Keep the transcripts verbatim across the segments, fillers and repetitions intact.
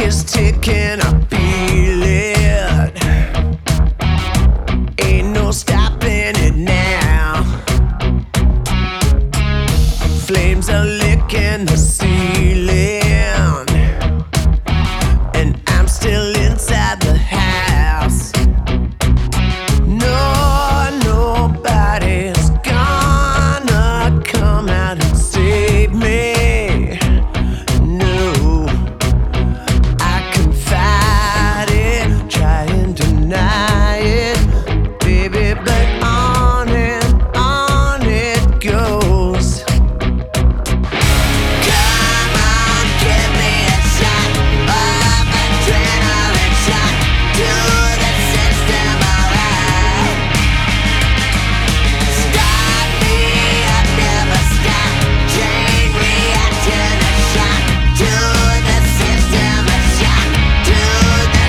is ticking, I feel it. Ain't no stopping it now. Flames are licking the ceiling, and I'm still inside the house. No, nobody's gonna come out and save me. No, I can fight it, try and deny it, baby, but on and on it goes. Come on, give me a shot of adrenaline shot to the system, alright. Start me up, never stop. Chain reaction, a shot to the system, a shot to the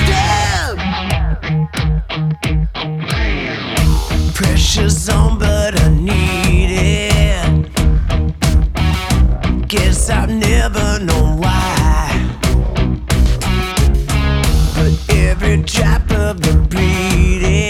system. Pressure's on, but I need it. Guess I've never known why. But every drop of the bleeding